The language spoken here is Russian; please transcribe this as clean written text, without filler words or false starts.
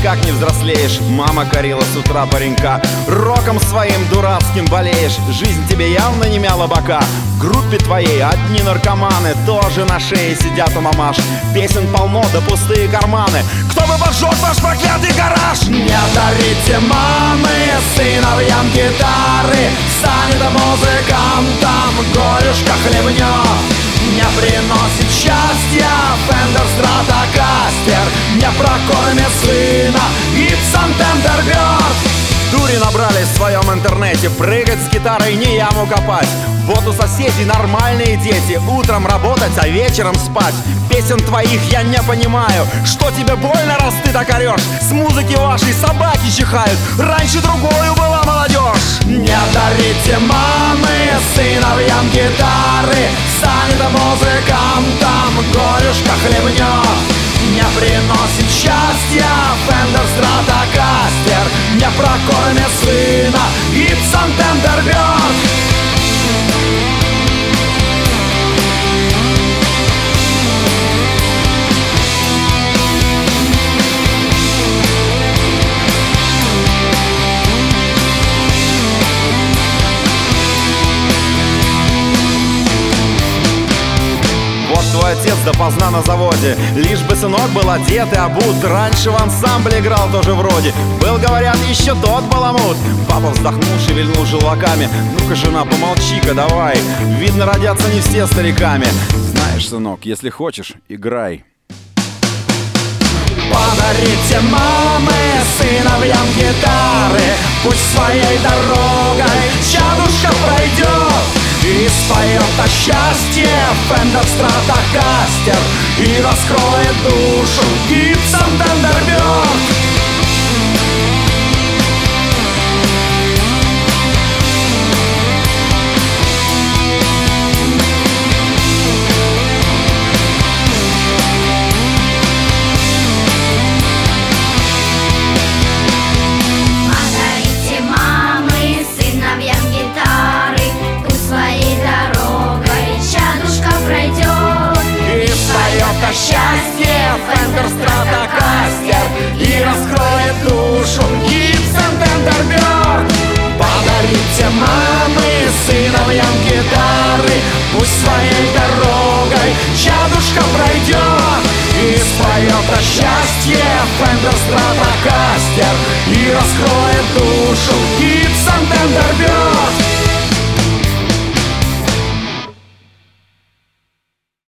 никак не взрослеешь. Мама корила с утра паренька, роком своим дурацким болеешь. Жизнь тебе явно не мяла бока. В группе твоей одни наркоманы, тоже на шее сидят у мамаш. Песен полно, да пустые карманы. Кто бы поджег ваш проклятый гараж? Не дарите мамы сыновьям гитары, станет музыкантом, горюшка хлебнет. Не приносит счастья Fender Stratocaster, не прокормит сына Gibson Thunderbird. Дури набрались в своем интернете, прыгать с гитарой не яму копать. Вот у соседей нормальные дети, утром работать, а вечером спать. Песен твоих я не понимаю, что тебе больно, раз ты так орешь? С музыки вашей собаки чихают, раньше другою была молодежь. Не дарите мамы сыновьям гитары, станет музыкантом, горюшка хлебнет. Не приносит счастья Fender Stratocaster, не прокормит сына Gibson Thunderbird. Твой отец допоздна на заводе, лишь бы сынок был одет и обут. Раньше в ансамбле играл тоже вроде, был, говорят, еще тот баламут. Папа вздохнул, шевельнул желваками. Ну-ка, жена, помолчи-ка, давай. Видно, родятся не все стариками. Знаешь, сынок, если хочешь, играй. Подарите мамы сыновьям гитары, пусть своей дорогой чадушка пройдет. И споет о счастье Fender Stratocaster, и раскроет душу Gibson Thunderbird. Счастье Fender Stratocaster, и раскроет душу Gibson Thunderbird. Подарите мамы сыновьям гитары, пусть своей дорогой чадушка пройдет. И споет о счастье Fender Stratocaster, и раскроет душу Gibson Thunderbird.